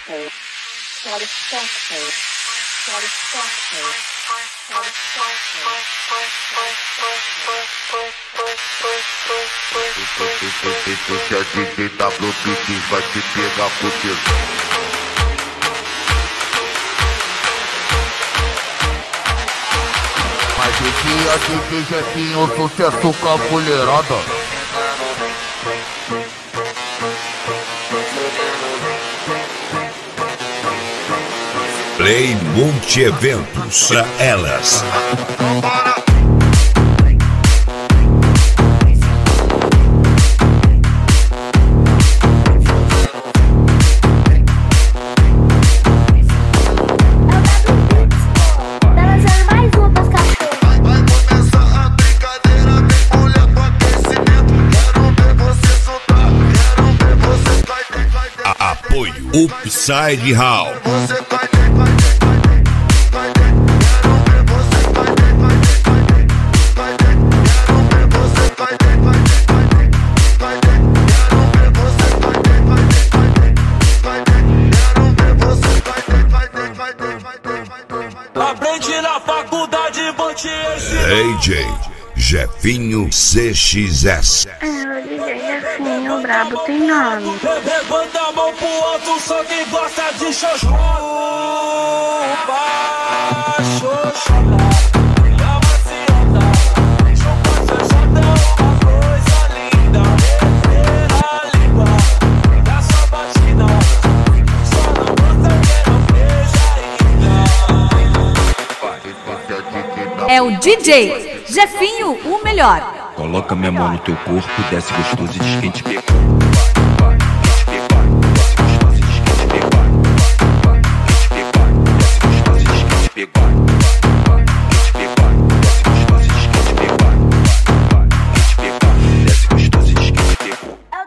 Esse é DJ WBD, vai te pegar por tesão. Mas esse é DJ Jefinho, sucesso com a mulherada. Play Multi-Eventos pra elas. Apoio Upside Hall. Aprendi na faculdade, vou te ensinar. DJ Jefinho CXS. O DJ Jefinho brabo tem nome. Levanta a mão pro alto, só quem gosta de xoxô. É o DJ Jefinho, o melhor. Coloca minha mão no teu corpo, desce gostoso e diz quem te pegou.